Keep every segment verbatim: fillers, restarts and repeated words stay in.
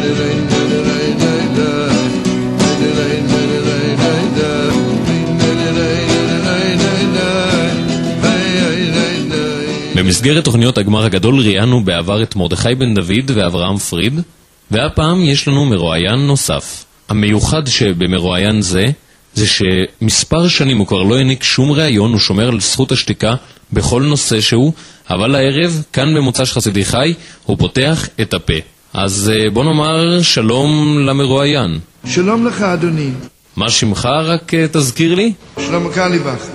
במסגרת תוכניות הגמר הגדול ראיינו בעבר את מרדכי בן דוד ואברהם פריד, והפעם יש לנו מרואיין נוסף. המיוחד שבמרואיין זה, זה שמספר שנים הוא כבר לא העניק שום ראיון, הוא שומר על זכות השתיקה בכל נושא שהוא, אבל הערב, כאן במוצ"ש חסידי חי, הוא פותח את הפה. אז בוא נאמר שלום למרואיין. שלום לך אדוני. מה שמך? רק תזכיר לי? שלום קרליבך.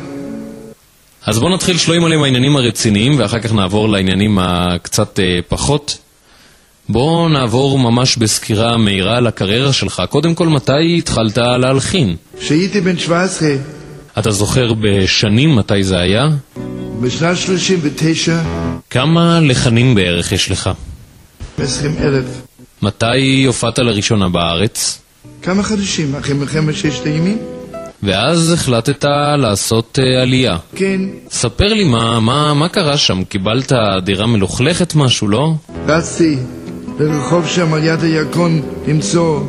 אז בוא נתחיל שלוים עליהם העניינים הרציניים, ואחר כך נעבור לעניינים הקצת פחות. בוא נעבור ממש בסקירה מהירה על הקריירה שלך. קודם כל, מתי התחלת להלחין? כשהייתי בן שבע עשרה. אתה זוכר בשנים מתי זה היה? בשנת שלושים ותשע. כמה לחנים בערך יש לך? עשרים אלף. מתי הופעת לראשונה בארץ? כמה חודשים, אחרי מלחמת ששת הימים. ואז החלטת לעשות uh, עלייה. כן. ספר לי מה, מה, מה קרה שם? קיבלת דירה מלוכלכת משהו, לא? רצתי לרחוב שם על יד הירקון למצוא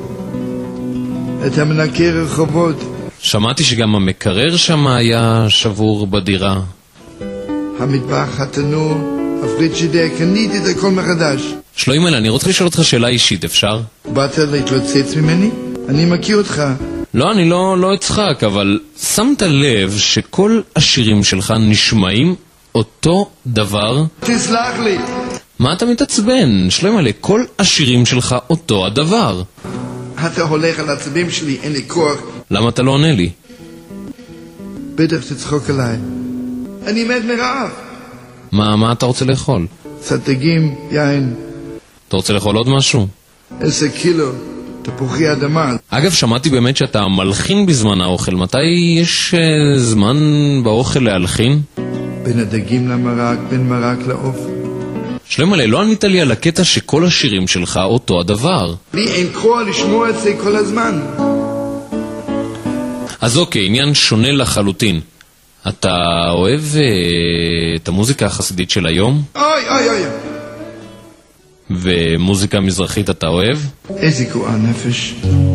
את המנקה רחובות. שמעתי שגם המקרר שם היה שבור בדירה. המטבח, התנור, הפריג'ידר, קניתי את הכל מחדש. שלוימל, אני רוצה לשאול אותך שאלה אישית, אפשר? באת להתלוצץ ממני? אני מכיר אותך. לא, אני לא, לא אצחק, אבל שמת לב שכל השירים שלך נשמעים אותו דבר? תסלח לי. מה אתה מתעצבן? שלוימל, כל השירים שלך אותו הדבר. אתה הולך על עצבים שלי, אין לי כוח. למה אתה לא עונה לי? בטח תצחוק עליי. אני מת מרעב. מה, מה אתה רוצה לאכול? קצת דגים, יין. אתה רוצה לאכול עוד משהו? עשר קילו, תפוחי אדמה. אגב, שמעתי באמת שאתה מלחין בזמן האוכל. מתי יש uh, זמן באוכל להלחין? בין הדגים למרק, בין מרק לעוף. שלוימל, לא ענית לי על הקטע שכל השירים שלך אותו הדבר. לי אין כוח לשמוע את זה כל הזמן. אז אוקיי, עניין שונה לחלוטין. אתה אוהב uh, את המוזיקה החסידית של היום? אוי, אוי, אוי. ומוזיקה מזרחית אתה אוהב? איזה גועל נפש.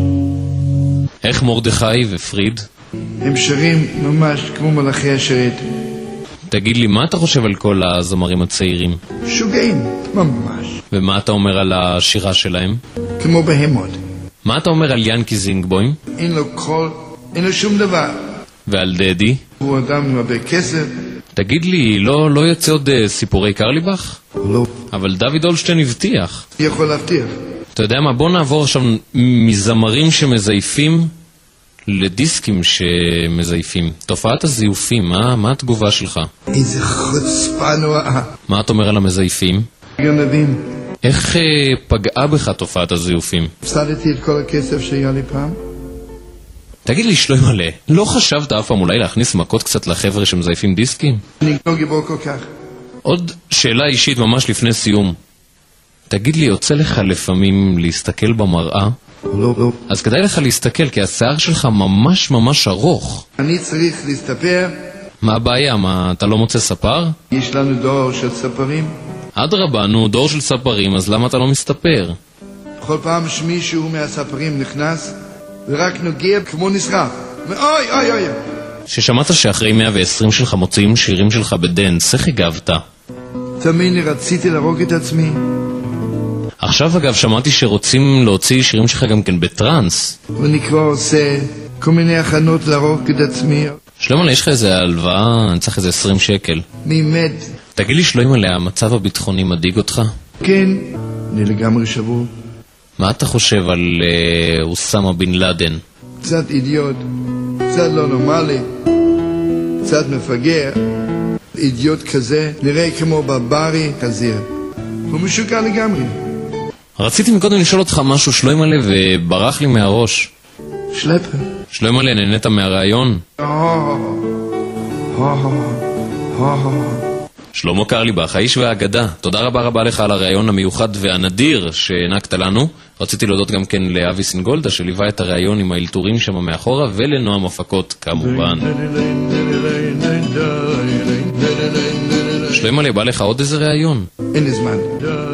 איך מרדכי ופריד? הם שרים ממש כמו מלאכי השרת. תגיד לי, מה אתה חושב על כל הזמרים הצעירים? שוגעים, ממש. ומה אתה אומר על השירה שלהם? כמו בהמות. מה אתה אומר על ינקי זינגבוים? אין לו קול, אין לו שום דבר. ועל דדי? הוא אדם עם הרבה כסף. תגיד לי, לא, לא יוצא עוד uh, סיפורי קרליבך? לא. אבל דוד אולשטיין הבטיח. יכול להבטיח. אתה יודע מה, בוא נעבור עכשיו מזמרים שמזייפים לדיסקים שמזייפים. תופעת הזיופים, מה, מה התגובה שלך? איזה חוצפה נוראה. מה אתה אומר על המזייפים? גנבים. איך uh, פגעה בך תופעת הזיופים? הפסדתי את כל הכסף שהיה לי פעם. תגיד לי, שלוי מלא, לא חשבת אף פעם אולי להכניס מכות קצת לחבר'ה שמזייפים דיסקים? אני לא גיבור כל כך. עוד שאלה אישית ממש לפני סיום. תגיד לי, יוצא לך לפעמים להסתכל במראה? לא, לא. אז כדאי לך להסתכל, כי השיער שלך ממש ממש ארוך. אני צריך להסתפר. מה הבעיה? מה, אתה לא מוצא ספר? יש לנו דור של ספרים. אדרבה, נו, דור של ספרים, אז למה אתה לא מסתפר? כל פעם שמישהו מהספרים נכנס, ורק נוגע כמו נשרף. אוי, אוי, אוי. ששמעת שאחרי מאה ועשרים שלך מוצאים שירים שלך בדנס, איך הגבת? תמיד רציתי להרוג את עצמי. עכשיו אגב שמעתי שרוצים להוציא שירים שלך גם כן בטרנס. ואני כבר עושה כל מיני הכנות להרוג את עצמי. שלמה, יש לך איזה הלוואה? אני צריך איזה עשרים שקל. מי מת? תגיד לי, שלמה, המצב הביטחוני מדאיג אותך? כן, אני לגמרי שבור. מה אתה חושב על uh, אוסמה בן לאדן? קצת אידיוט, קצת לא נורמלי, קצת מפגר. אידיוט כזה נראה כמו ברברי חזיר. הוא משוקע לגמרי. רציתי מקודם לשאול אותך משהו, שלמה, וברח לי מהראש. שלפר. שלמה, נהנית מהרעיון? שלמה קרליבך, האיש והאגדה, תודה רבה רבה לך על הרעיון המיוחד והנדיר שהענקת לנו. רציתי להודות גם כן לאבי סינגולדה שליווה את הרעיון עם האלתורים שם מאחורה, ולנועם הפקות כמובן. שלמה, בא לך עוד איזה רעיון? אין לי זמן.